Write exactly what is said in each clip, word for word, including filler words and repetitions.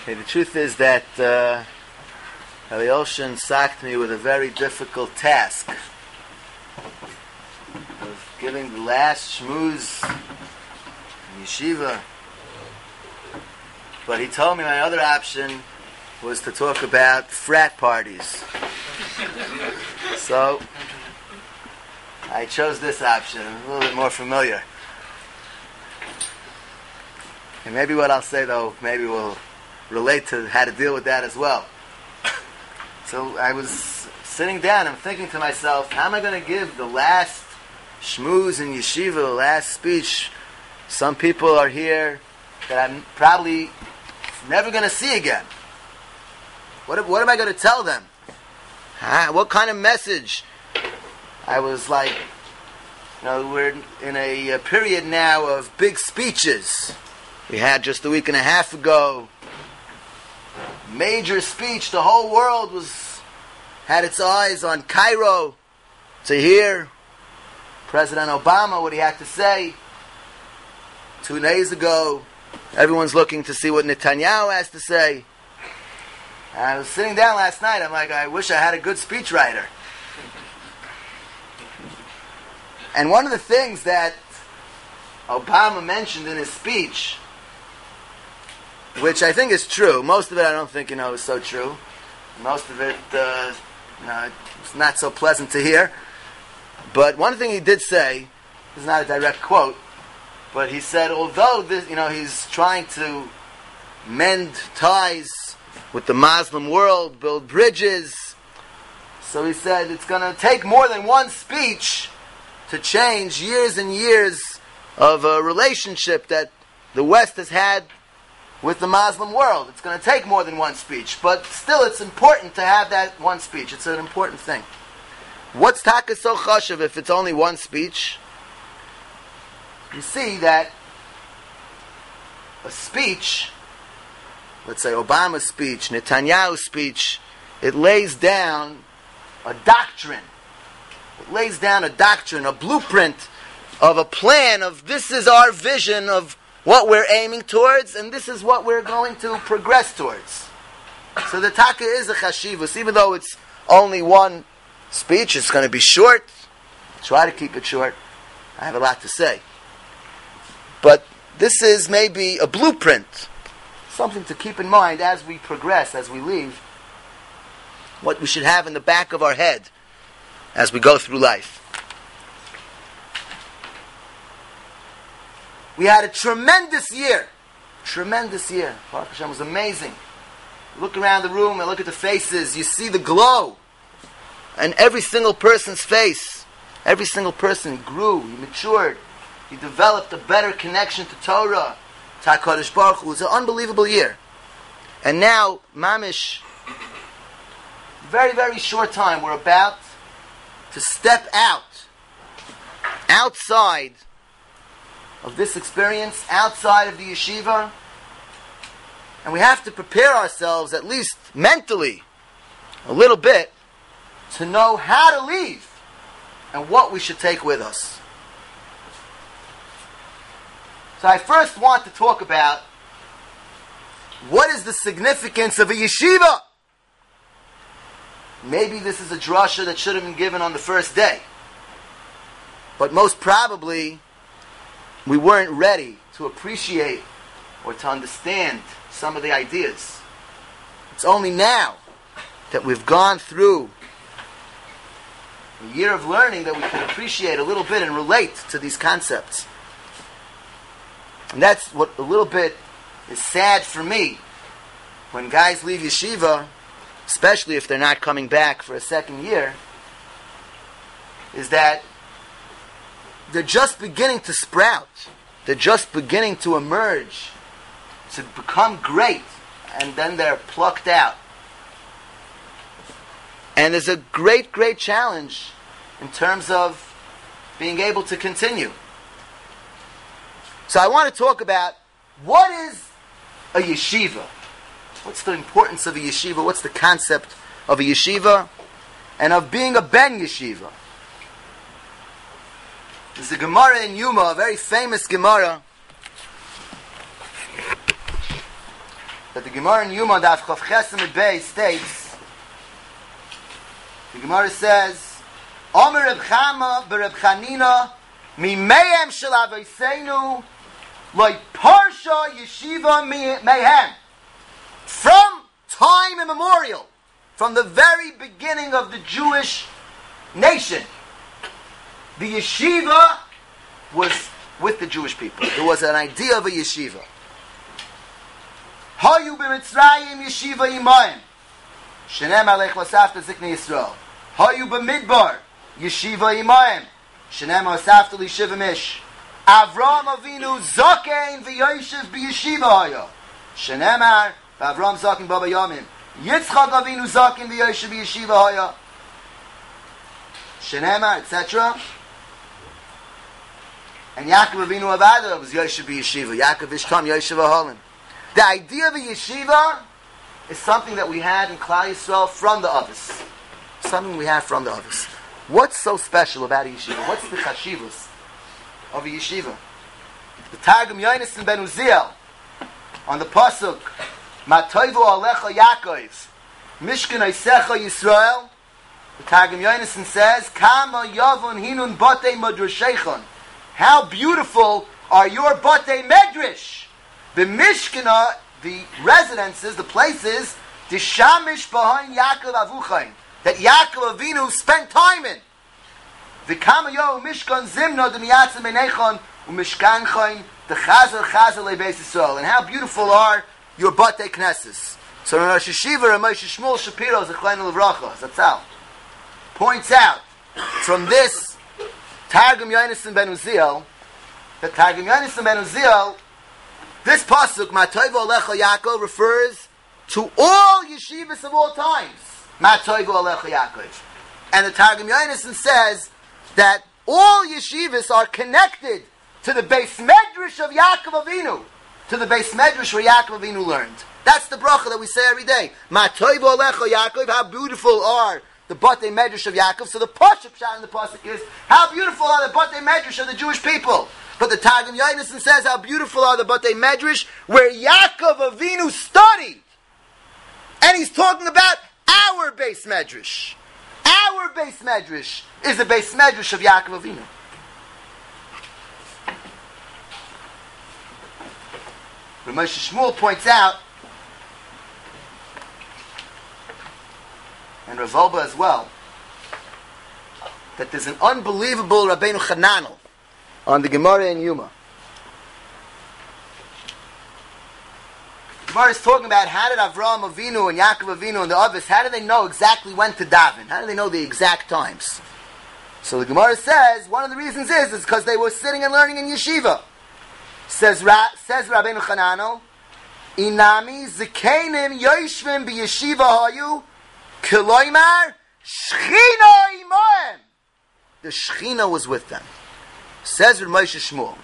Okay, the truth is that uh, Elioshin sacked me with a very difficult task of giving the last shmooze in yeshiva. But he told me my other option was to talk about frat parties. So I chose this option, a little bit more familiar. And maybe what I'll say, though, maybe will relate to how to deal with that as well. So I was sitting down and thinking to myself, how am I going to give the last shmooze in yeshiva, the last speech? Some people are here that I'm probably never going to see again. What, what am I going to tell them? Huh? What kind of message? I was like, you know, we're in a, a period now of big speeches. We had just a week and a half ago major speech. The whole world was had its eyes on Cairo to hear President Obama, what he had to say. Two days ago, everyone's looking to see what Netanyahu has to say. And I was sitting down last night, I'm like, I wish I had a good speechwriter. And one of the things that Obama mentioned in his speech, which I think is true. Most of it I don't think, you know, is so true. Most of it, uh, you know, it's not so pleasant to hear. But one thing he did say, this is not a direct quote, but he said, although this, you know, he's trying to mend ties with the Muslim world, build bridges. So he said it's going to take more than one speech to change years and years of a relationship that the West has had with the Muslim world. It's going to take more than one speech, but still it's important to have that one speech. It's an important thing. What's taka so chashuv if it's only one speech? You see that a speech, let's say Obama's speech, Netanyahu's speech, it lays down a doctrine. It lays down a doctrine, a blueprint of a plan of this is our vision of what we're aiming towards, and this is what we're going to progress towards. So the taka is a chashivus, even though it's only one speech, it's going to be short. Try to keep it short. I have a lot to say. But this is maybe a blueprint, something to keep in mind as we progress, as we leave, what we should have in the back of our head as we go through life. We had a tremendous year. Tremendous year. Baruch Hashem was amazing. Look around the room and look at the faces. You see the glow. And every single person's face. Every single person grew. He matured. He developed a better connection to Torah. To HaKadosh Baruch Hu. It was an unbelievable year. And now, mamish, very, very short time, we're about to step out. Outside of this experience, outside of the yeshiva, and we have to prepare ourselves, at least mentally, a little bit, to know how to leave and what we should take with us. So I first want to talk about what is the significance of a yeshiva. Maybe this is a drasha that should have been given on the first day, but most probably we weren't ready to appreciate or to understand some of the ideas. It's only now that we've gone through a year of learning that we can appreciate a little bit and relate to these concepts. And that's what a little bit is sad for me. When guys leave yeshiva, especially if they're not coming back for a second year, is that they're just beginning to sprout. They're just beginning to emerge, to become great, and then they're plucked out. And there's a great, great challenge in terms of being able to continue. So I want to talk about what is a yeshiva? What's the importance of a yeshiva? What's the concept of a yeshiva? And of being a ben yeshiva. There's a Gemara in Yuma, a very famous Gemara, that the Gemara in Yuma Daf Chav Chesem Bey states, the Gemara says, Omer Reb Chama b'Reb Chanina mimehem shel avoseinu loy parsha yeshiva mehem. From time immemorial, from the very beginning of the Jewish nation, the yeshiva was with the Jewish people. There was an idea of a yeshiva. Hayu b'Mitzrayim yeshiva imayim. Shenem alech l'safta ziknei Yisrael. Hayu b'Midbar yeshiva imayim. Shenem l'safta l'shiva mish. Avram Avinu zokein v'yoshev b'yeshiva haya. Shenemar v'Avram zokein baba yamim. Yitzchak Avinu zokein v'yoshev b'yeshiva haya. Shenemar, et cetera. And Yaakov Avinu Avada was Yoshev b'yeshiva. Yaakov Ishtam Yoshev Aholim. The idea of a yeshiva is something that we had in Klal Yisrael from the others. Something we have from the others. What's so special about a yeshiva? What's the chashivus of a yeshiva? The Targum Yonason ben Uziel on the pasuk Matoivu Alecha Yaakov Mishkan Eisecha Yisrael. The Targum Yonason says Kama Yavon Hinun Batei Madrashechon. How beautiful are your Batei Medrash? The Mishkana, the residences, the places, the Shamish behind Yaakov Avuchain, that Yaakov Avinu spent time in. The Kamayo Mishkan Zimna the Miyatzim Benechon uMishkan Chain the Chazer Chazer LeBeis Yisrael. And how beautiful are your Batei Knesses. So Rosh Hashiva and Moshe Shmuel Shapiro Zechleinu Levracha Zatzal points out from this Targum Yonason ben Uziel, the Targum Yonason ben Uziel, this pasuk, Matoivu Alecha Yaakov, refers to all yeshivas of all times. Matoivu Alecha Yaakov. And the Targum Yonason says that all yeshivas are connected to the Beis Medrash of Yaakov Avinu, to the Beis Medrash where Yaakov Avinu learned. That's the bracha that we say every day. Matoivu Alecha Yaakov, how beautiful are the Batei Medrash of Yaakov. So the pasuk shot in the pasuk is, how beautiful are the Batei Medrash of the Jewish people. But the Targum Yonason says how beautiful are the Batei Medrash where Yaakov Avinu studied. And he's talking about our Beis Medrash. Our Beis Medrash is the Beis Medrash of Yaakov Avinu. Moshe Shmuel points out, and Rav Wolbe as well, that there's an unbelievable Rabbeinu Chananel on the Gemara in Yuma. Gemara is talking about how did Avraham Avinu and Yaakov Avinu and the others, how did they know exactly when to daven? How did they know the exact times? So the Gemara says one of the reasons is is because they were sitting and learning in yeshiva. Says Ra, says Rabbeinu Chananel, Inami zikenim yoshvim b'yeshiva hayu kiloymar shchina imoem. The Shechina was with them. Says Rav Moshe Shmuel,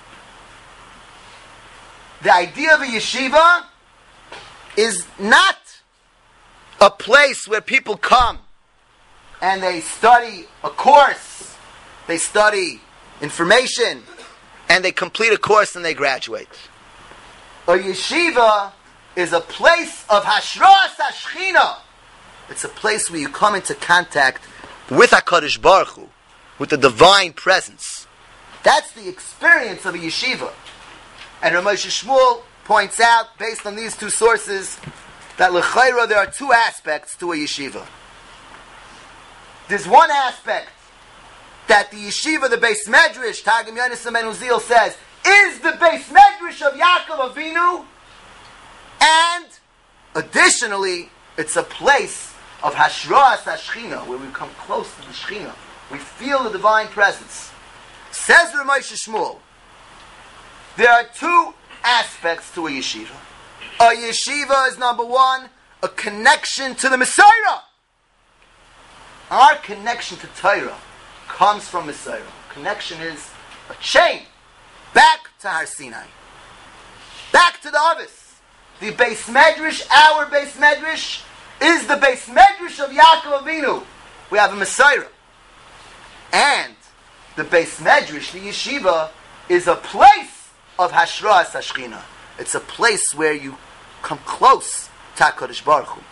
the idea of a yeshiva is not a place where people come and they study a course, they study information, and they complete a course and they graduate. A yeshiva is a place of hashras hashchina. It's a place where you come into contact with HaKadosh Baruch Hu, with the divine presence. That's the experience of a yeshiva. And Rav Moshe Shmuel points out, based on these two sources, that l'chayra there are two aspects to a yeshiva. There's one aspect that the yeshiva, the Beis Medrash, Targum Yonason ben Uziel says, is the Beis Medrash of Yaakov Avinu, and additionally, it's a place of hashras hashchina, where we come close to the Shechina. We feel the divine presence. Says Rav Moshe Shmuel, there are two aspects to a yeshiva. A yeshiva is, number one, a connection to the Messiah. Our connection to Torah comes from Messiah. Connection is a chain back to Har Sinai, back to the Avis. The Beis Medrash, our Beis Medrash, is the Beis Medrash of Yaakov Avinu. We have a Messiah. And the Beis Medrash, the yeshiva, is a place of hashras hashchina. It's a place where you come close to HaKadosh Baruch Hu.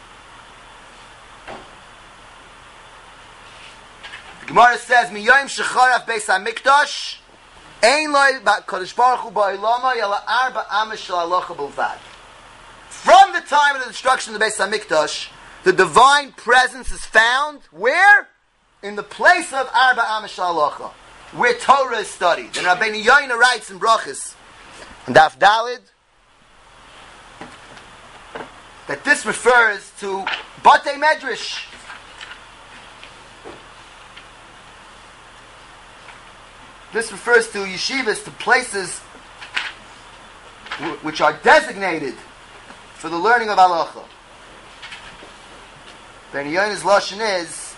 The Gemara says, "Miyayim shecharaf beis hamikdash, ein loy HaKadosh Baruch Hu ba'ilama yala arba amish shel halacha b'lvad." From the time of the destruction of the Beis Hamikdash, the divine presence is found where? In the place of Arba Amish Shel Halacha, where Torah is studied. And Rabbeinu Yoina writes in Brachos, and Daf Dalid, that this refers to Batei Medrash. This refers to yeshivas, to places w- which are designated for the learning of halacha. Ben Yona's lashon is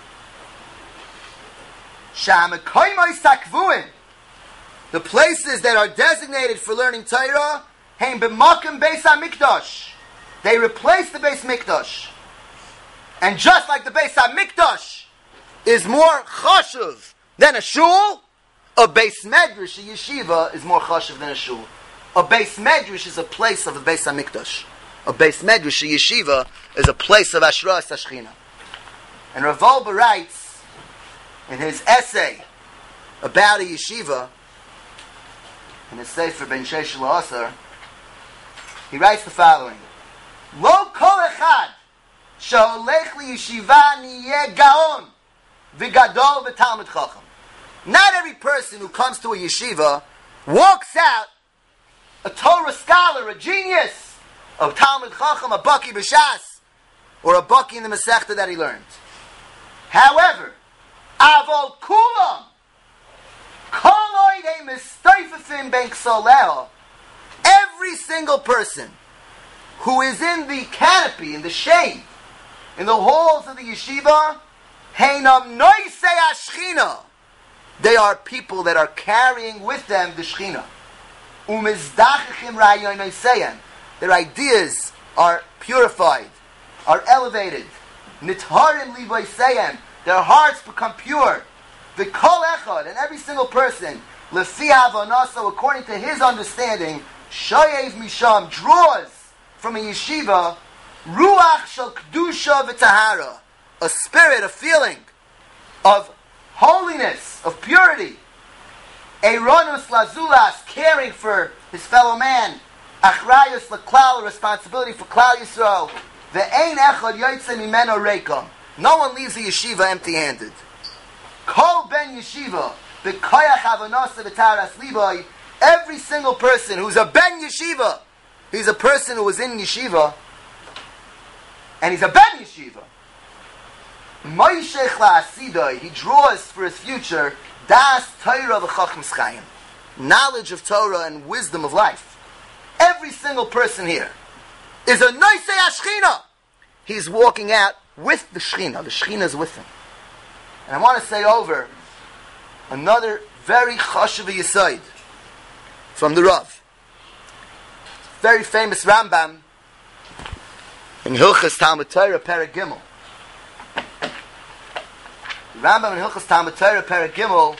Sha'amekoymos takvuin. The places that are designated for learning Torah, hein b'makom beis hamikdash. They replace the Beis Mikdash. And just like the Beis HaMikdash is more chashuv than a shul, a Beis Medrash, a yeshiva, is more chashuv than a shul. A Beis Medrash is a place of the Beis HaMikdash. A Beis Medrash, a yeshiva, is a place of Ashras Hashchina. And Rav Wolbe writes in his essay about a yeshiva, in his Sefer Ben Sheish L'Asar, he writes the following: Lo kol echad sheholech liyeshiva niyeh gaon v'gadol v'talmid chacham. Not every person who comes to a yeshiva walks out a Torah scholar, a genius, a Talmud Chacham, a Baki B'Shas, or a Baki in the Masechta that he learned. However, Avol Kulam, Koloid a Mistoifafim Ben Ksoleo, every single person who is in the canopy, in the shade, in the halls of the yeshiva, Heinam Noisei Ashchina, they are people that are carrying with them the Shechina. Umizdachachim Rayon Noiseyem, their ideas are purified, are elevated. Nitharim Livoiseyem, their hearts become pure. V'kol echad, and every single person, Lefi Havanaso, according to his understanding, Shoyev Misham, draws from a yeshiva, Ruach Shel Kedusha V'Tahara, a spirit, a feeling of holiness, of purity. Eironus Lazulas, caring for his fellow man. Achrayus Laklal, responsibility for Klal Yisrael. Ve'ein echad yoytze mimeno reikam. No one leaves the yeshiva empty-handed. Kol ben yeshiva, b'koyach havanasa v'taras liboy. Every single person who's a ben yeshiva, he's a person who was in yeshiva, and he's a ben yeshiva. Moishech la'asidoi, he draws for his future das Torah v'chachmas chayim, knowledge of Torah and wisdom of life. Every single person here is a noisei ashchina. He's walking out with the Shechina. The Shechina is with him. And I want to say over another very chashuv yesod from the Rav. Very famous Rambam in Hilchas Talmud Torah Perek Gimel. The Rambam in Hilchas Talmud Torah Perek Gimel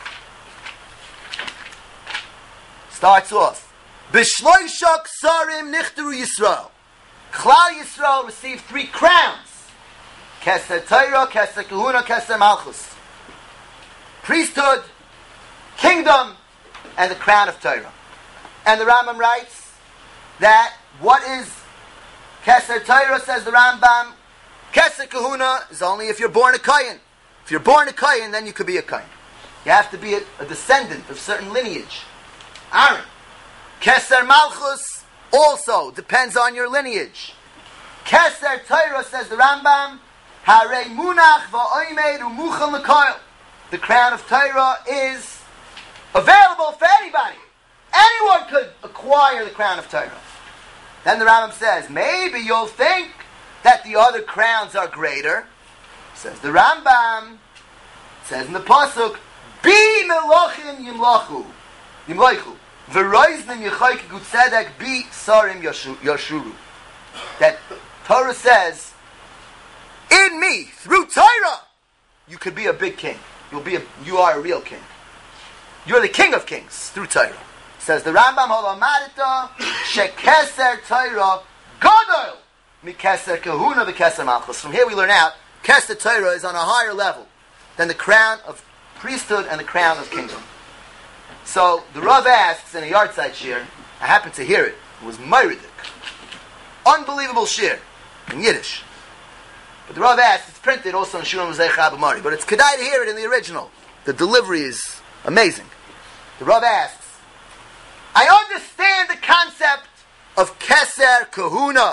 starts off, B'shloisha ksarim nichteru Yisrael. Klal Yisrael received three crowns. Keser Torah, Keser Kahuna, Keser Malchus. Priesthood, kingdom, and the crown of Torah. And the Rambam writes that what is Keser Torah, says the Rambam, Keser Kahuna is only if you're born a Kohen. If you're born a Kohen, then you could be a Kohen. You have to be a, a descendant of certain lineage. Aaron. Keser Malchus also depends on your lineage. Keser Torah, says the Rambam, Harei Munach va'oimed u'muchal l'koil. The crown of Torah is available for anybody. Anyone could acquire the crown of Torah. Then the Rambam says, maybe you'll think that the other crowns are greater. Says the Rambam, says in the Pasuk, Bi melochim yimlochu, yimlochu, v'roiznim yechoyk gutzedek bi sarim yashuru. That Torah says, in me, through Torah, you could be a big king. You'll be a, you are a real king. You're the king of kings through Torah. Says the Rambam, Holamadita, shekeser Torah, Gadol Mikeser Kahuna v'Keser Malchus. From here we learn out, Keser Torah is on a higher level than the crown of priesthood and the crown of kingdom. So the Rav asks in a yahrzeit shir, I happened to hear it, it was Meiredik. Unbelievable shir in Yiddish. But the Rav asks, it's printed also in Shulam Zeh Chabamari, but it's kedai to hear it in the original. The delivery is amazing. The Rav asks, I understand the concept of Keser Kahuna,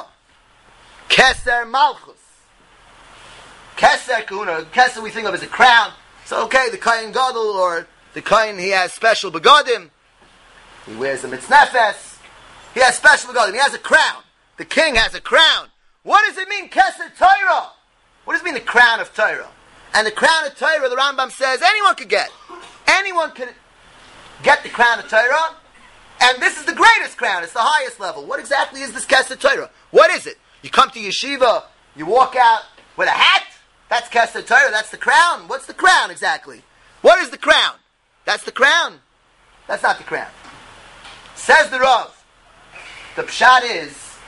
Keser Malchus. Keser Kahuna, Keser we think of as a crown. So okay, the Kohen Gadol, or the Kohen, he has special begadim. He wears a mitznefes. He has special begadim. He has a crown. The king has a crown. What does it mean, Keser Torah? What does it mean, the crown of Torah? And the crown of Torah, the Rambam says, anyone could get. Anyone could get the crown of Torah. And this is the greatest crown. It's the highest level. What exactly is this Keser Torah? What is it? You come to yeshiva, you walk out with a hat. That's Keser Torah. That's the crown. What's the crown exactly? What is the crown? That's the crown. That's not the crown. Says the Rav. The pshat is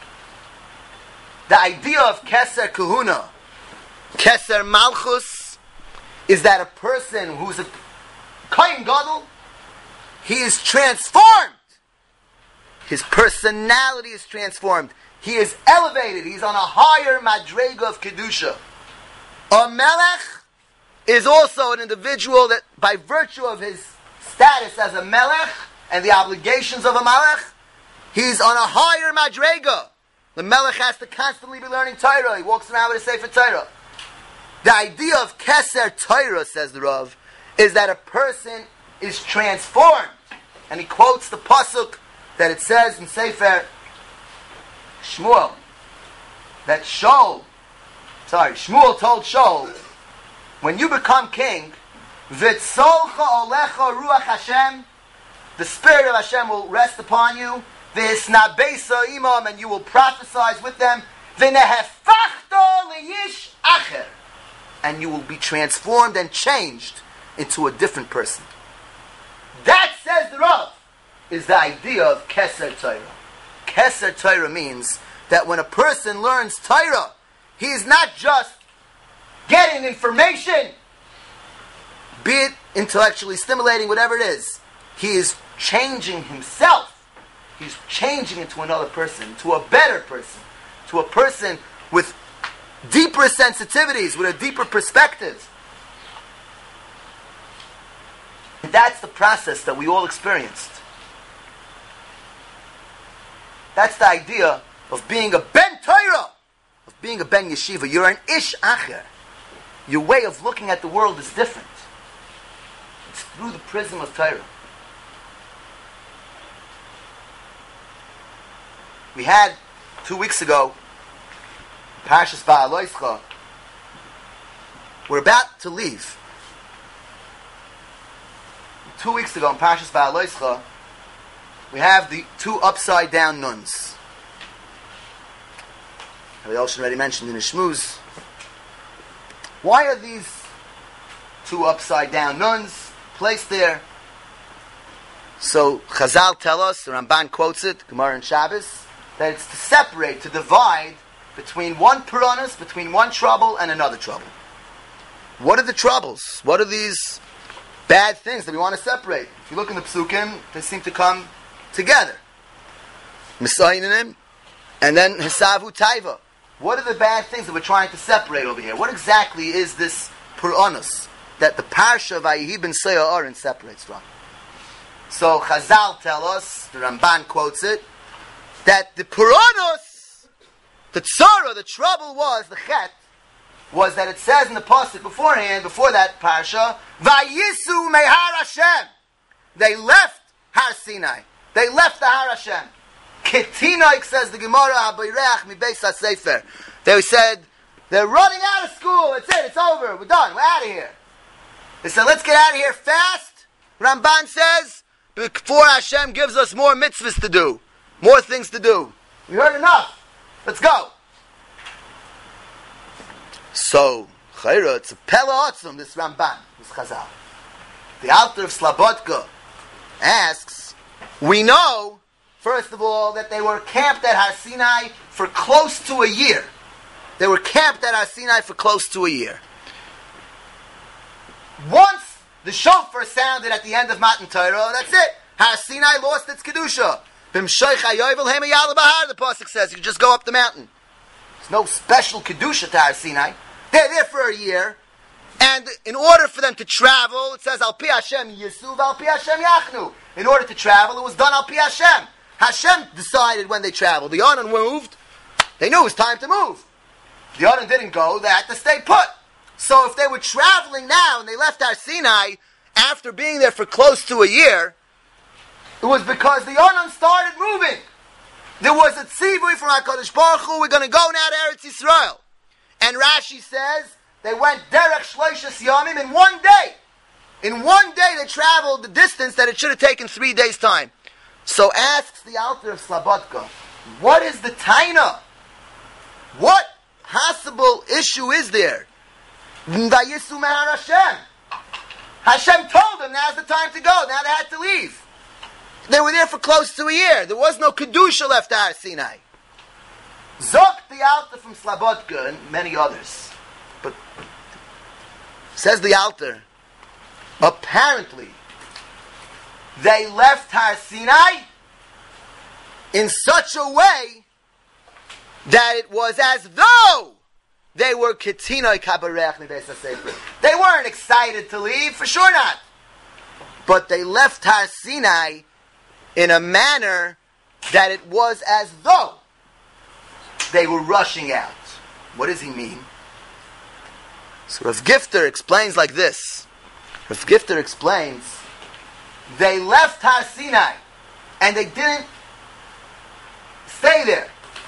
the idea of Keser Kahuna, Keser Malchus, is that a person who's a Kohen Gadol, he is transformed. His personality is transformed. He is elevated. He's on a higher madrega of Kedusha. A Melech is also an individual that, by virtue of his status as a Melech and the obligations of a Melech, he's on a higher madrega. The Melech has to constantly be learning Torah. He walks around with a Sefer Torah. The idea of Keser Torah, says the Rav, is that a person is transformed. And he quotes the pasuk that it says in Sefer Shmuel, that Shaul, sorry, Shmuel told Shaul, when you become king, V'tzolcha olecha ruach Hashem, the spirit of Hashem will rest upon you, V'isnabeisa imam, and you will prophesize with them, V'nehefachto leyish acher, and you will be transformed and changed into a different person. That, says the Rav, is the idea of Keser Torah. Keser Torah means that when a person learns Torah, he is not just getting information, be it intellectually stimulating, whatever it is. He is changing himself. He's changing into another person, to a better person, to a person with deeper sensitivities, with a deeper perspective. That's the process that we all experienced. That's the idea of being a Ben Torah, of being a Ben Yeshiva. You're an Ish Acher. Your way of looking at the world is different. It's through the prism of Torah. We had, two weeks ago, Parshas Ba'aloischa. We're about to leave. Two weeks ago in Parshas Ba'aloischa, we have the two upside down nuns. Rabbi Elshin already mentioned in the Shmuz. Why are these two upside down nuns placed there? So Chazal tell us, the Ramban quotes it, Gemara and Shabbos, that it's to separate, to divide between one piranus, between one trouble and another trouble. What are the troubles? What are these bad things that we want to separate? If you look in the Psukim, they seem to come together. Misayinim, and then Hisavu Taiva. What are the bad things that we're trying to separate over here? What exactly is this piranus that the Parsha of Vayehi ben Seah Aaron separates from? So Chazal tell us, the Ramban quotes it, that the piranus, the tzara, the trouble was, the chet, was that it says in the pasuk beforehand, before that parsha, Vayisu mehar Hashem. They left Har Sinai. They left the Har Hashem. Ketinoik, says the Gemara, Habayreach mi Beis HaSefer. They said, they're running out of school. That's it. It's over. We're done. We're out of here. They said, let's get out of here fast. Ramban says, before Hashem gives us more mitzvahs to do. More things to do. We heard enough. Let's go. So, Chayra, it's a Pella Otzum, this Ramban, this Chazal. The author of Slabodka asks, we know first of all, that they were camped at Har Sinai for close to a year. They were camped at Har Sinai for close to a year. Once the shofar sounded at the end of Matan Torah, that's it. Har Sinai lost its kedusha. The pasuk says you can just go up the mountain. There's no special kedusha to Har Sinai. They're there for a year, and in order for them to travel, it says Al Pi Hashem Yisuv, Al Pi Hashem Yachnu. In order to travel, it was done Al Pi Hashem. Hashem decided when they traveled. The Aron moved. They knew it was time to move. The Aron didn't go. They had to stay put. So if they were traveling now and they left Har Sinai after being there for close to a year, it was because the Aron started moving. There was a tzivui from HaKadosh Baruch Hu, we're going to go now to Eretz Yisrael. And Rashi says they went derech shloishes yamim in one day. In one day they traveled the distance that it should have taken three days' time. So asks the Alter of Slabodka, what is the taina? What possible issue is there? Vayisu mehar Hashem. Hashem told them now's the time to go. Now they had to leave. They were there for close to a year. There was no kedusha left at Har Sinai. Zok the Alter from Slabodka and many others. But says the Alter, apparently they left Har Sinai in such a way that it was as though they were ketinoi kabarech nebeis hasefer. They weren't excited to leave, for sure not. But they left Har Sinai in a manner that it was as though they were rushing out. What does he mean? So Rav Gifter explains like this. Rav Gifter explains, they left Har Sinai and they didn't stay there.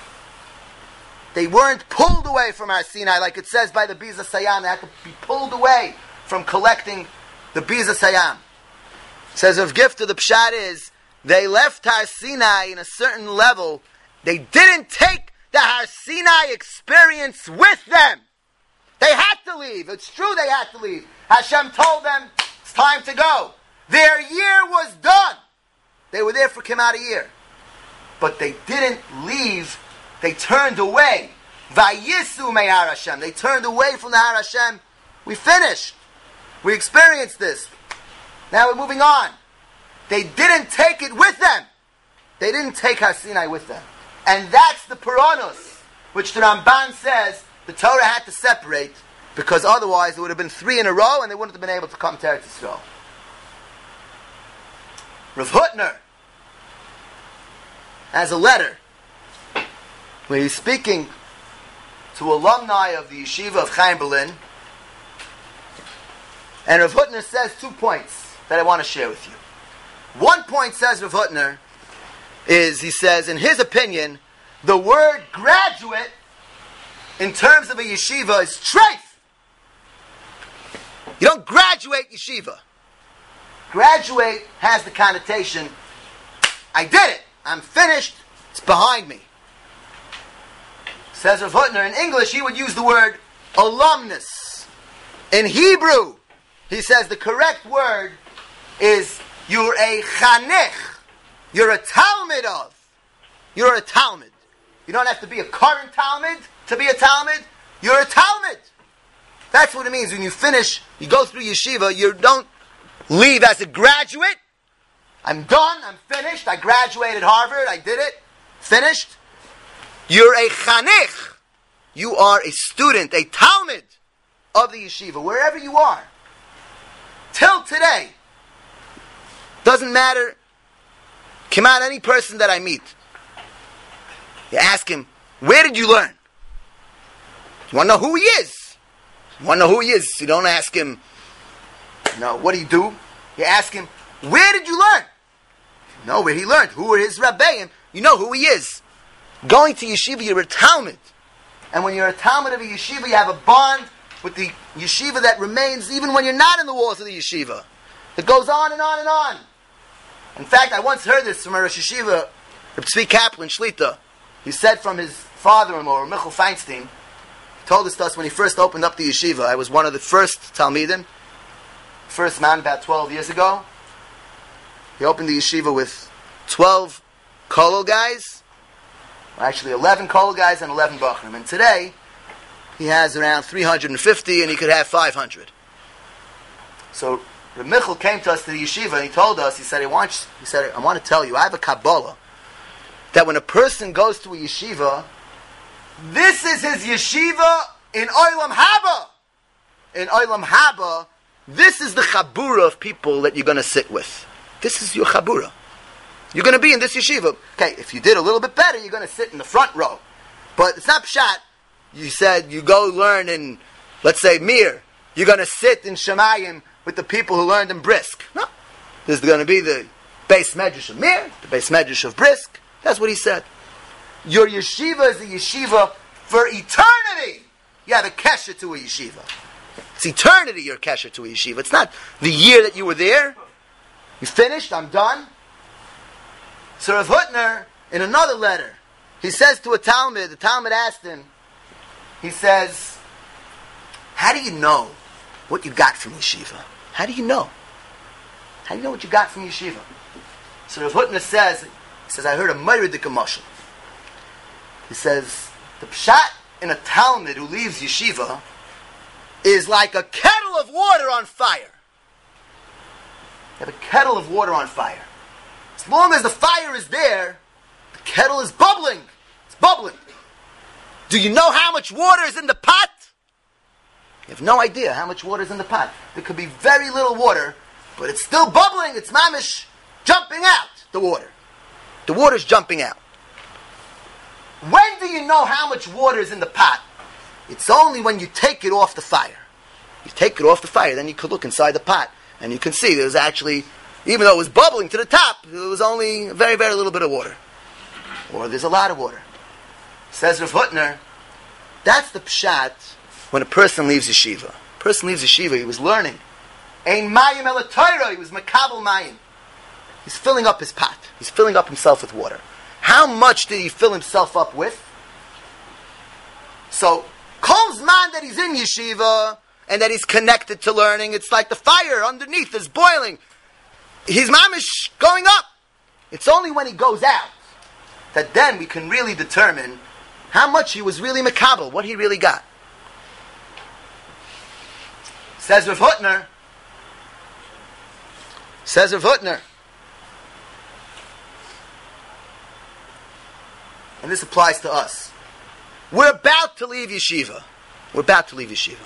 They weren't pulled away from Har Sinai, like it says by the Biza Sayam. They had to be pulled away from collecting the Biza Sayam. It says Rav Gifter, the pshat is, they left Har Sinai in a certain level. They didn't take the Har Sinai experience with them. They had to leave. It's true they had to leave. Hashem told them, it's time to go. Their year was done. They were there for Kemat a year. But they didn't leave. They turned away. Vayisu mehar Hashem. They turned away from the Har Hashem. We finished. We experienced this. Now we're moving on. They didn't take it with them. They didn't take Har Sinai with them. And that's the Puranos, which the Ramban says the Torah had to separate, because otherwise it would have been three in a row and they wouldn't have been able to come to Eretz Yisrael. Rav Hutner has a letter where he's speaking to alumni of the yeshiva of Chaim Berlin, and Rav Hutner says two points that I want to share with you. One point, says Rav Hutner, is he says, in his opinion, the word graduate in terms of a yeshiva is treif. You don't graduate yeshiva. Graduate has the connotation, I did it, I'm finished, it's behind me. Says Rav Hutner, in English he would use the word alumnus. In Hebrew, he says the correct word is you're a chanech. You're a Talmud of. You're a Talmud. You don't have to be a current Talmud to be a Talmud. You're a Talmud. That's what it means. When you finish, you go through yeshiva, you don't leave as a graduate. I'm done, I'm finished, I graduated Harvard, I did it, finished. You're a chanech. You are a student, a Talmud of the yeshiva, wherever you are. Till today. Doesn't matter. Come out, any person that I meet, you ask him, where did you learn? You want to know who he is. You want to know who he is. You don't ask him, you know, what do you do? You ask him, where did you learn? You know where he learned. Who are his rabbeim? You know who he is. Going to yeshiva, you're a Talmud. And when you're a Talmud of a yeshiva, you have a bond with the yeshiva that remains even when you're not in the walls of the yeshiva. It goes on and on and on. In fact, I once heard this from a Rosh Yeshiva, Reb Tzvi Kaplan, Shlita. He said from his father-in-law, Michael Feinstein, he told this to us when he first opened up the yeshiva. I was one of the first Talmidim, first man about twelve years ago. He opened the yeshiva with twelve kollel guys, actually eleven kollel guys and eleven bachrim. And today, he has around three hundred fifty, and he could have five hundred. So Reb Michal came to us to the yeshiva, and he told us, he said, I want, he said, I want to tell you, I have a Kabbalah, that when a person goes to a yeshiva, this is his yeshiva in Olam Haba. In Olam Haba, this is the chabura of people that you're going to sit with. This is your chabura. You're going to be in this yeshiva. Okay, if you did a little bit better, you're going to sit in the front row. But it's not pshat. You said you go learn in, let's say, Mir. You're going to sit in Shemayim with the people who learned in Brisk. No. There's going to be the Beis Medrash of Mir, the Beis Medrash of Brisk. That's what he said. Your yeshiva is a yeshiva for eternity. You have a kesher to a yeshiva. It's eternity you're kesher to a yeshiva. It's not the year that you were there. You finished, I'm done. So Rav Hutner, in another letter, he says to a Talmud, the Talmud asked him, he says, how do you know what you got from yeshiva? How do you know? How do you know what you got from yeshiva? So Rav Hutner says, he says, I heard a Meiredik Mashal. He says, the pshat in a Talmud who leaves yeshiva is like a kettle of water on fire. You have a kettle of water on fire. As long as the fire is there, the kettle is bubbling. It's bubbling. Do you know how much water is in the pot? You have no idea how much water is in the pot. There could be very little water, but it's still bubbling. It's mamish jumping out, the water. The water's jumping out. When do you know how much water is in the pot? It's only when you take it off the fire. You take it off the fire, then you could look inside the pot, and you can see there's actually, even though it was bubbling to the top, there was only a very, very little bit of water. Or there's a lot of water. Says Rav Hutner, that's the pshat when a person leaves yeshiva. A person leaves yeshiva, he was learning. Ein mayim el Torah, he was makabel mayim. He's filling up his pot. He's filling up himself with water. How much did he fill himself up with? So, Kol Zman that he's in yeshiva and that he's connected to learning, it's like the fire underneath is boiling. His mamish going up. It's only when he goes out that then we can really determine how much he was really makabel, what he really got. Says Rav Hutner. Says Rav Hutner. And this applies to us. We're about to leave yeshiva. We're about to leave yeshiva.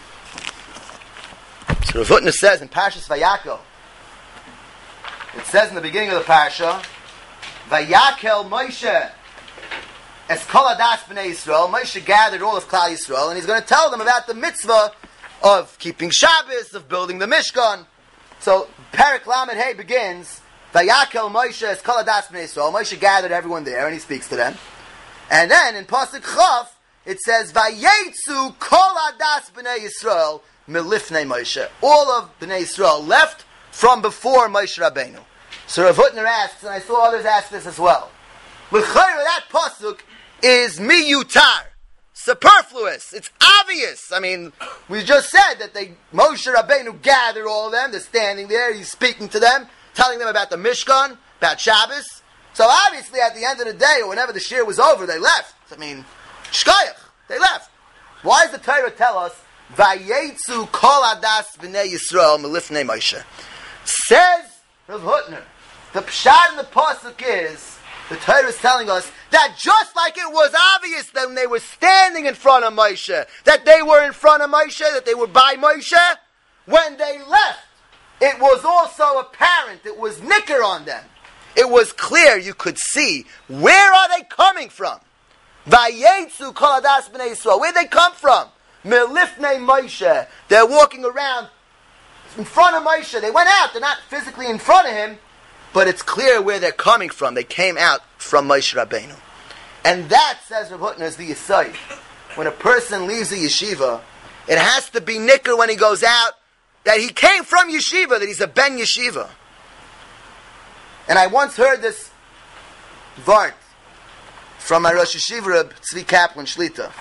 So Rav Hutner says in Parshas Vayakel, it says in the beginning of the Parsha, Vayakel Moshe es kol adas b'nei Yisrael. Moshe gathered all of Klal Yisrael, and he's going to tell them about the mitzvah of keeping Shabbos, of building the Mishkan. So Perek Lamed Hey begins, Vayakel Moshe es kol adas b'nei Yisrael. Moshe gathered everyone there, and he speaks to them. And then in Pasuk Chav, it says, Vayetzu kol adas b'nei Yisrael milifnei Moshe. All of b'nei Yisrael left from before Moshe Rabbeinu. So Rav Hutner asks, and I saw others ask this as well, L'chayra, that Pasuk is miyutar, superfluous. It's obvious. I mean, we just said that they Moshe Rabbeinu gathered all of them. They're standing there. He's speaking to them, telling them about the Mishkan, about Shabbos. So obviously, at the end of the day, or whenever the shir was over, they left. I mean, shkayach, they left. Why does the Torah tell us, Vayetzu kol adas b'nei Yisrael milifnei Moshe? Says Rav Hutner, the pshat in the pasuk is, the Torah is telling us that just like it was obvious that when they were standing in front of Moshe, that they were in front of Moshe, that they were by Moshe, when they left, it was also apparent, it was nicker on them. It was clear, you could see, where are they coming from? Vayetzu kol adas b'nei Yisrael. Where they come from? Milifnei Moshe. They're walking around in front of Moshe. They went out. They're not physically in front of him, but it's clear where they're coming from. They came out from Moshe Rabbeinu. And that, says Rav Hutner, is the Yisayid. When a person leaves a yeshiva, it has to be nicker when he goes out that he came from yeshiva, that he's a ben yeshiva. And I once heard this vart from my Rosh Yeshiva Reb Tzvi Kaplan Shlita,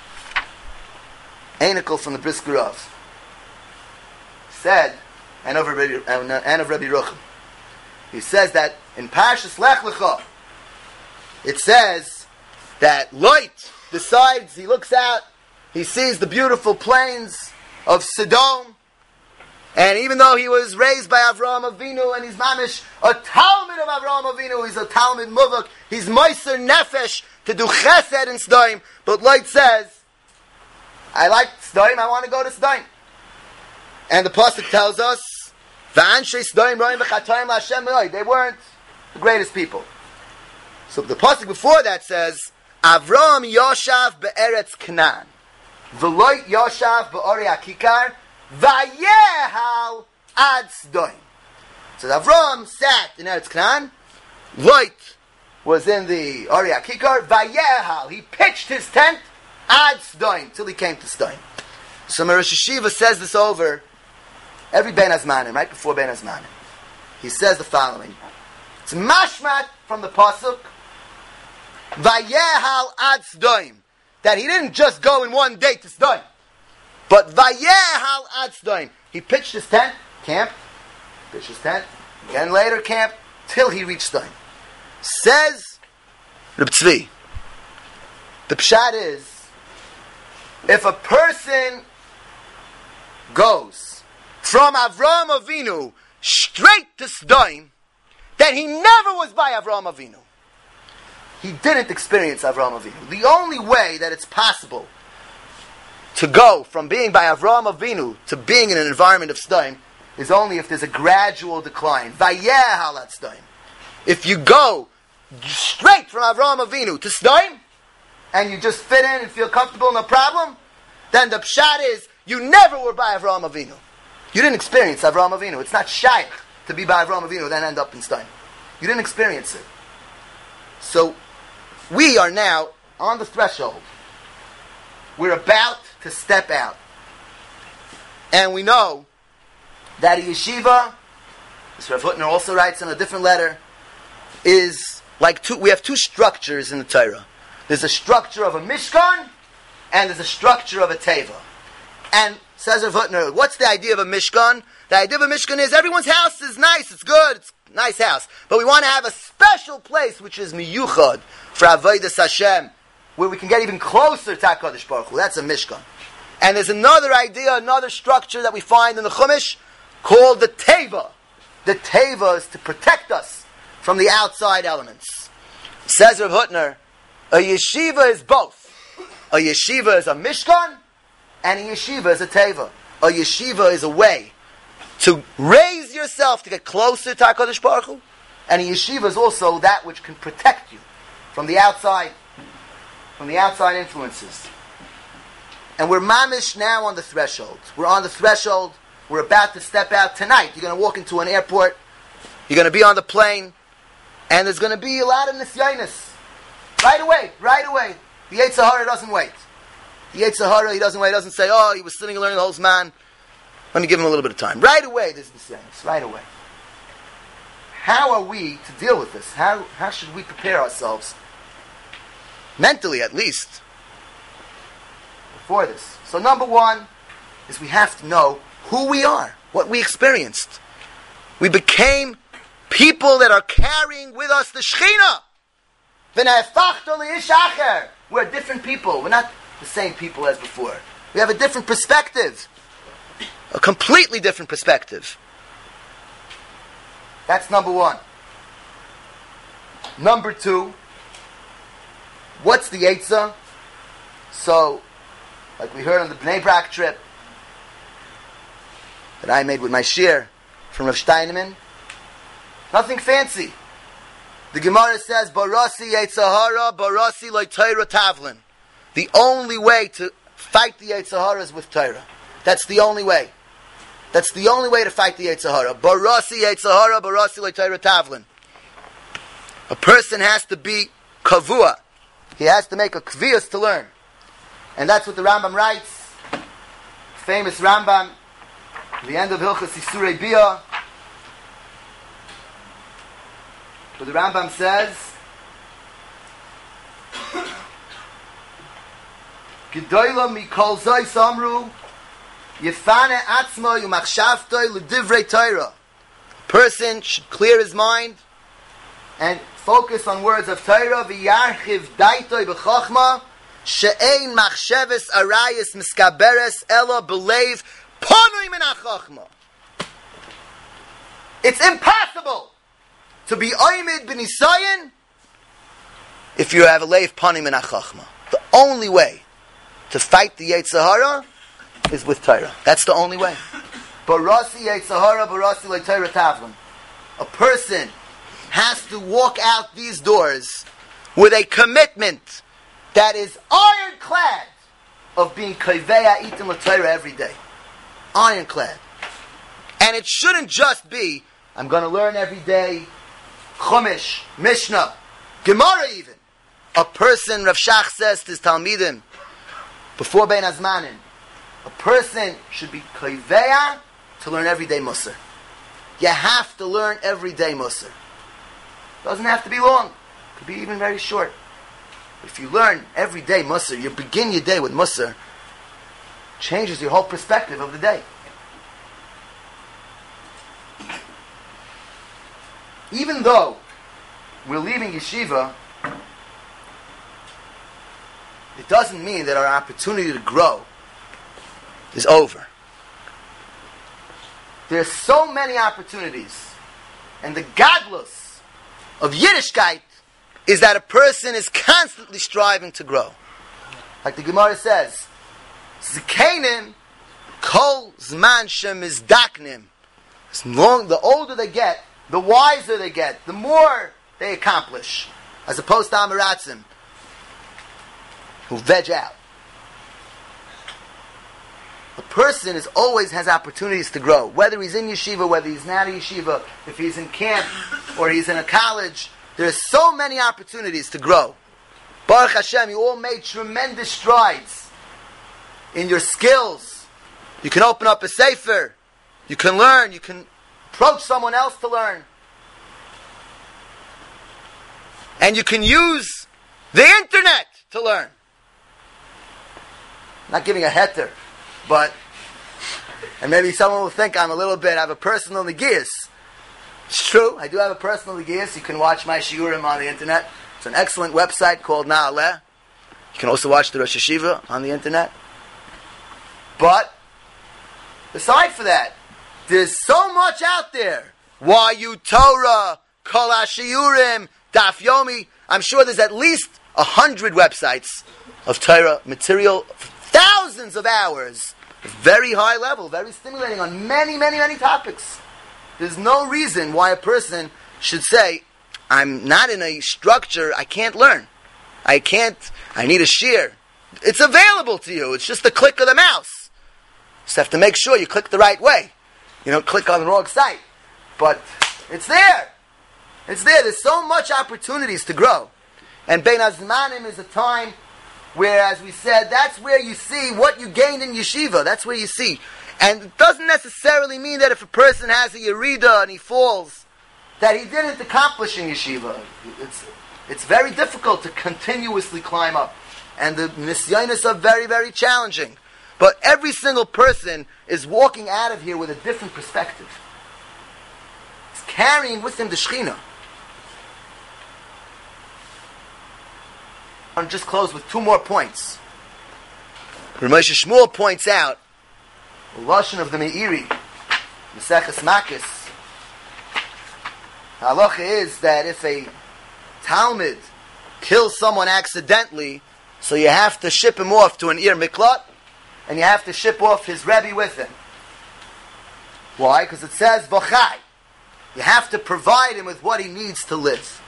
Einikel from the Brisker Rav, said, and of Rabbi, and of Rabbi Rucham, he says that in Parshas Lech Lecha, it says that Lot decides, he looks out, he sees the beautiful plains of Sodom, and even though he was raised by Avraham Avinu, and he's mamish a Talmud of Avraham Avinu, he's a Talmud Muvak, he's Moiser Nefesh to do Chesed in Sodom, but Lot says, I like Sodom, I want to go to Sodom. And the pasuk tells us, V'anshei Sodom roim v'chatayim la'Hashem me'od. They weren't the greatest people. So the pasuk before that says, Avraham Yoshav be'eretz Canaan, v'Lot Yoshav be'ori hakikar, v'yehal ad Sodom. So Avraham sat in Eretz Canaan, Lot was in the Ori HaKikar, v'yehal, he pitched his tent ad Sodom, till he came to Sodom. So Rosh Hashiva says this over every Ben Azmanim, right before Ben Azmanim. He says the following. It's mashmat from the pasuk, v'yehal ad Sodom, that he didn't just go in one day to Sodom, but v'yehal ad Sodom. He pitched his tent, camped, pitched his tent, again later camped, till he reached Sodom. Says Reb Tzvi, the pshat is, if a person goes from Avraham Avinu straight to Sodom, then he never was by Avraham Avinu. He didn't experience Avraham Avinu. The only way that it's possible to go from being by Avraham Avinu to being in an environment of Sodom is only if there's a gradual decline. Vayehal at Sodom. If you go straight from Avraham Avinu to Sodom, and you just fit in and feel comfortable, no problem, then the pshat is, you never were by Avraham Avinu. You didn't experience Avraham Avinu. It's not shaykh to be by Avraham Avinu, then end up in Sodom. You didn't experience it. So, we are now on the threshold. We're about to step out. And we know that a yeshiva, as Rav Hutner also writes in a different letter, is like two, we have two structures in the Torah. There's a structure of a Mishkan, and there's a structure of a Teva. And, says Rav Hutner, what's the idea of a Mishkan? The idea of a Mishkan is everyone's house is nice, it's good, it's a nice house. But we want to have a special place, which is Miyuchad, for Avodas Hashem, where we can get even closer to HaKadosh Baruch Hu. That's a Mishkan. And there's another idea, another structure that we find in the Chumash, called the Teva. The Teva is to protect us from the outside elements. Says Rav Hutner, a yeshiva is both. A yeshiva is a Mishkan, and a yeshiva is a Teva. A yeshiva is a way to raise yourself to get closer to HaKadosh Baruch Hu, and a yeshiva is also that which can protect you from the outside, from the outside influences. And we're mamish now on the threshold. We're on the threshold. We're about to step out tonight. You're going to walk into an airport. You're going to be on the plane. And there's going to be a lot of nisyanis. Right away. Right away. The Yetzer Hara doesn't wait. The Yetzer Hara, he doesn't wait. He doesn't say, oh, he was sitting and learning the whole man. Let me give him a little bit of time. Right away, there's nisyanis. Right away. How are we to deal with this? How, how should we prepare ourselves? Mentally, at least. For this. So number one is we have to know who we are, what we experienced. We became people that are carrying with us the Shekhinah. We're different people. We're not the same people as before. We have a different perspective. A completely different perspective. That's number one. Number two, what's the Yetzer? So, like we heard on the Bnei Brak trip that I made with my shir from Rav Steinemann, nothing fancy. The Gemara says, Barasi Yetzer Hara, Barasi Lo Torah Tavlin. The only way to fight the Yetzer Hara is with Torah. That's the only way. That's the only way to fight the Yetzer Hara. Barasi Yetzer Hara, Barasi Lo Torah Tavlin. A person has to be kavua. He has to make a kvius to learn. And that's what the Rambam writes. Famous Rambam, the end of Hilchas Isurei Bia, where the Rambam says, Gedoyla mikol zay samru, yefane atzma yumachshavtoi l'divrei Torah. A person should clear his mind and focus on words of Torah. V'yarchiv daitoi b'chochma she'ein machsheves arayis miskaberes ela b'leiv ponui min ha'chochma. It's impossible to be oimid b'nisayin if you have a leiv ponui min ha'chochma. The only way to fight the Yetzer Hara is with Torah. That's the only way. Barasi Yetzer Hara, barasi le'Torah tavlin. A person has to walk out these doors with a commitment that is ironclad of being kaiveya itin l'Torah every day. Ironclad. And it shouldn't just be, I'm going to learn every day Chumash, Mishnah, Gemara even. A person, Rav Shach says to his Talmidim, before Bein Hazmanim, a person should be kaiveya to learn every day Musar. You have to learn every day Musar. Doesn't have to be long. It could be even very short. If you learn every day Musar, you begin your day with Musar, changes your whole perspective of the day. Even though we're leaving yeshiva, it doesn't mean that our opportunity to grow is over. There's so many opportunities. And the gadlus of Yiddishkeit is that a person is constantly striving to grow. Like the Gemara says, Zikenim kol zman shemizdaknim. As long, the older they get, the wiser they get, the more they accomplish. As opposed to Amaratzim, who veg out. A person is always has opportunities to grow. Whether he's in yeshiva, whether he's not in yeshiva, if he's in camp, or he's in a college, there's so many opportunities to grow. Baruch Hashem, you all made tremendous strides in your skills. You can open up a sefer. You can learn. You can approach someone else to learn. And you can use the internet to learn. Not giving a heter, but, and maybe someone will think I'm a little bit, I have a personal negias. It's true, I do have a personal negias. You can watch my shiurim on the internet. It's an excellent website called Na'aleh. You can also watch the Rosh Hashiva on the internet. But, aside from that, there's so much out there. Wayu Torah, Kol HaShiurim, Daf Yomi. I'm sure there's at least a hundred websites of Torah material, thousands of hours, very high level, very stimulating on many, many, many topics. There's no reason why a person should say, I'm not in a structure, I can't learn. I can't, I need a shear. It's available to you. It's just a click of the mouse. You just have to make sure you click the right way. You don't click on the wrong site. But it's there. It's there. There's so much opportunities to grow. And Bein Hazmanim is a time where, as we said, that's where you see what you gained in yeshiva. That's where you see. And it doesn't necessarily mean that if a person has a yerida and he falls, that he didn't accomplish in yeshiva. It's, it's very difficult to continuously climb up. And the nisyanis are very, very challenging. But every single person is walking out of here with a different perspective. He's carrying with him the Shekhinah. I'll just close with two more points. Ramosha Shmuel points out the lashon of the Meiri, Maseches Makis. The halacha is that if a Talmud kills someone accidentally, so you have to ship him off to an Ir Miklat, and you have to ship off his Rebbe with him. Why? Because it says V'chai. You have to provide him with what he needs to live.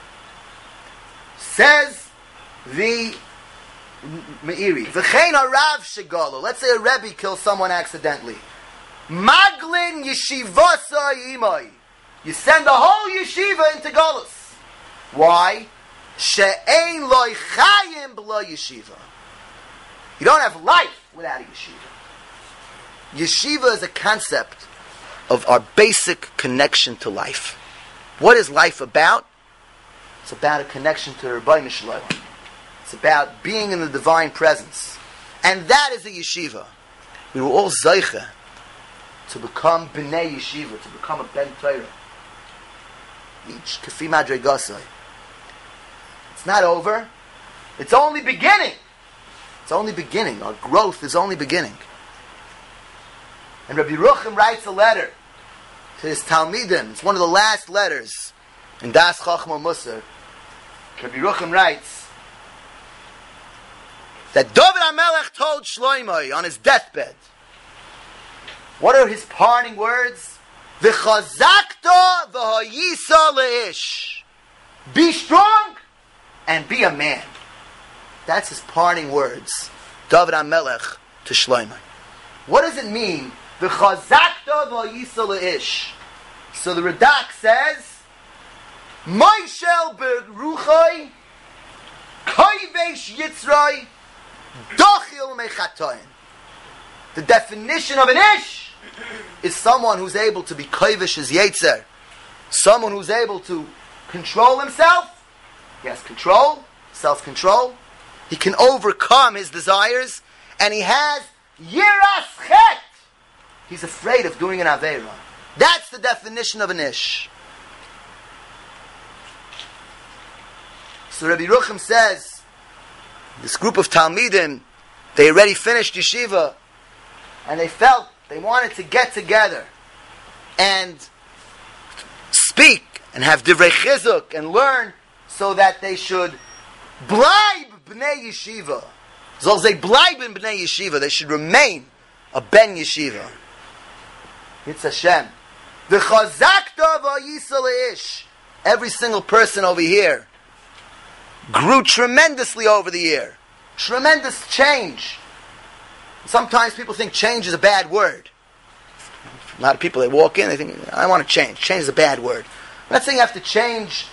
Says the Meiri, V'chein harav shegalo. Let's say a Rebbe kills someone accidentally. Maglin yeshivasa imai. You send the whole yeshiva into Golus. Why? She'ein loy chayim b'lo yeshiva. You don't have life without a yeshiva. Yeshiva is a concept of our basic connection to life. What is life about? It's about a connection to the Rebbeinu Shalom. It's about being in the divine presence. And that is a yeshiva. We were all zeicha to become b'nei yeshiva, to become a ben Torah. Each kafi madre gasai. It's not over. It's only beginning. It's only beginning. Our growth is only beginning. And Rabbi Yerucham writes a letter to his Talmidim. It's one of the last letters in Das Chachma Musar. Rabbi Yerucham writes that David HaMelech told Shlomo on his deathbed. What are his parting words? V'chazakta v'hayisa leish. Be strong and be a man. That's his parting words. David HaMelech to Shlomo. What does it mean? V'chazakta v'hayisa leish. So the Radak says, Moishel beruchai, koivesh yitzrai, dochil mechatoin. The definition of an ish is someone who's able to be koivesh as yetzer, someone who's able to control himself. He has control, self-control. He can overcome his desires, and he has yiras chet. He's afraid of doing an aveira. That's the definition of an ish. So Rabbi Yerucham says, this group of Talmidim, they already finished yeshiva, and they felt they wanted to get together and speak and have divrei chizuk and learn, so that they should bleib bnei yeshiva. So they bleib in bnei yeshiva. They should remain a ben yeshiva. It's Hashem. V'chazakta v'yisa leish. Every single person over here grew tremendously over the year. Tremendous change. Sometimes people think change is a bad word. A lot of people, they walk in, they think, I want to change. Change is a bad word. I'm not saying you have to change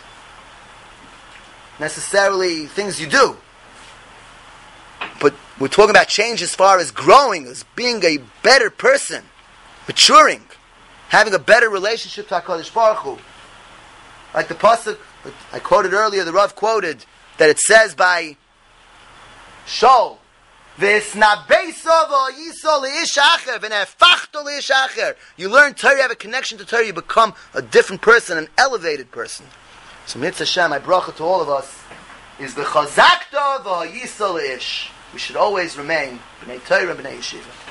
necessarily things you do. But we're talking about change as far as growing, as being a better person, maturing, having a better relationship to HaKadosh Baruch Hu. Like the pasuk I quoted earlier, the Rav quoted, that it says by Shaul, you learn Torah, you have a connection to Torah, you become a different person, an elevated person. So Mitzvah Hashem, my bracha to all of us is the Chazakta v'Yisa leish. We should always remain B'nai Torah and B'nai Yeshiva.